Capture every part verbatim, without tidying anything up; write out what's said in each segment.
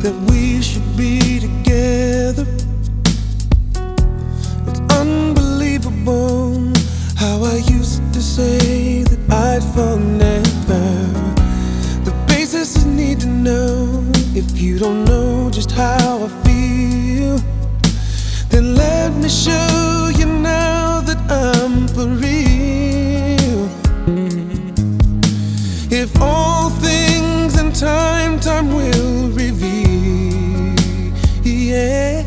that we should be together. It's unbelievable how I used to say that I'd fall never. The basis is need to know. If you don't know just how I feel, then let me show you now that I'm for real. If all things in time, time will reveal. Yeah,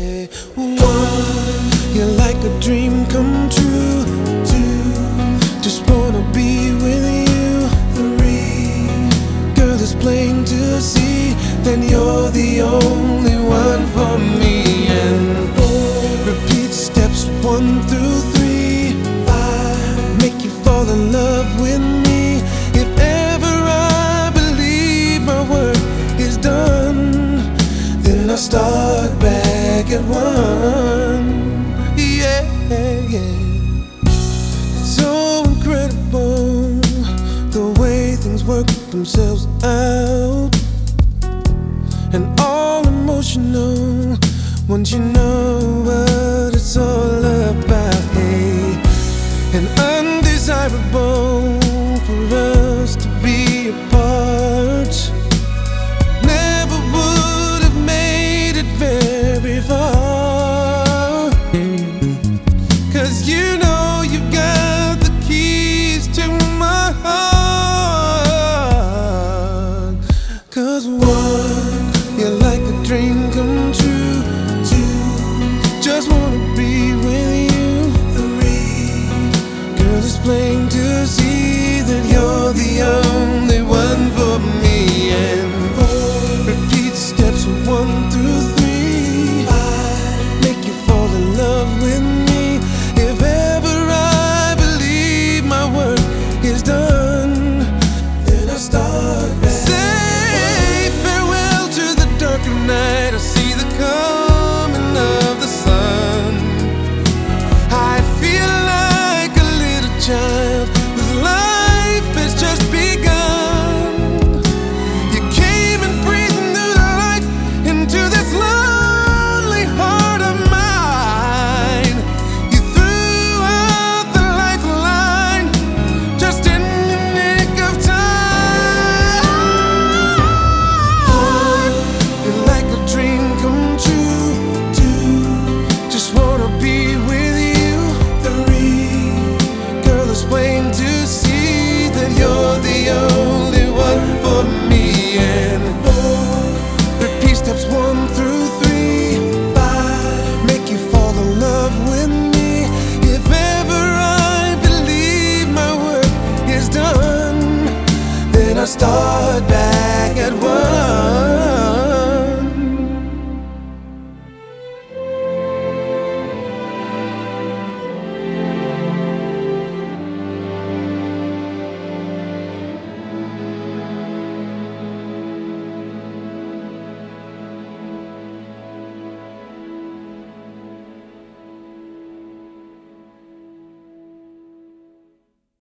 one, you're like a dream come true. Two, just wanna be with you. Three, girl, it's plain to see, then you're the only one for me. And four, repeat steps one through three. Five, make you fall in love with me. If ever I believe my work is done, then I'll start back at one. Yeah, yeah. It's so incredible the way things work themselves out, and all emotional once you know what it's all about. Hey, and undesirable for us to be